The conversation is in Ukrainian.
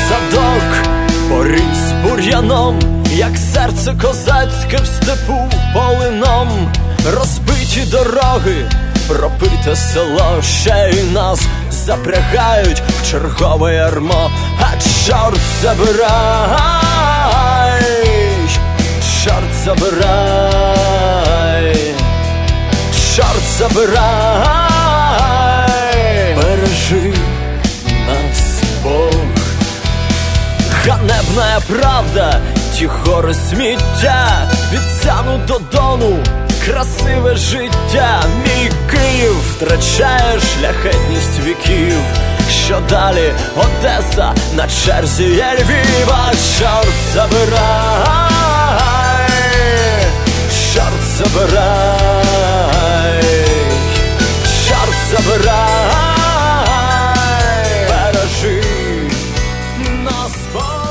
садок поріс бур'яном, як серце козацьке в степу полином. Розбиті дороги, пропите село, ще й нас запрягають в чергове ярмо. А чорт забирай, чорт забирай, чорт забирай, бережи нас Бог. Ганебна правда, ті гори сміття, від Ціану до Дону красиве життя. Мій Київ втрачає шляхетність віків. Що далі? Одеса, на черзі є Львів. А чорт забирай, чорт забирай, чорт забирай, бережи нас Бог.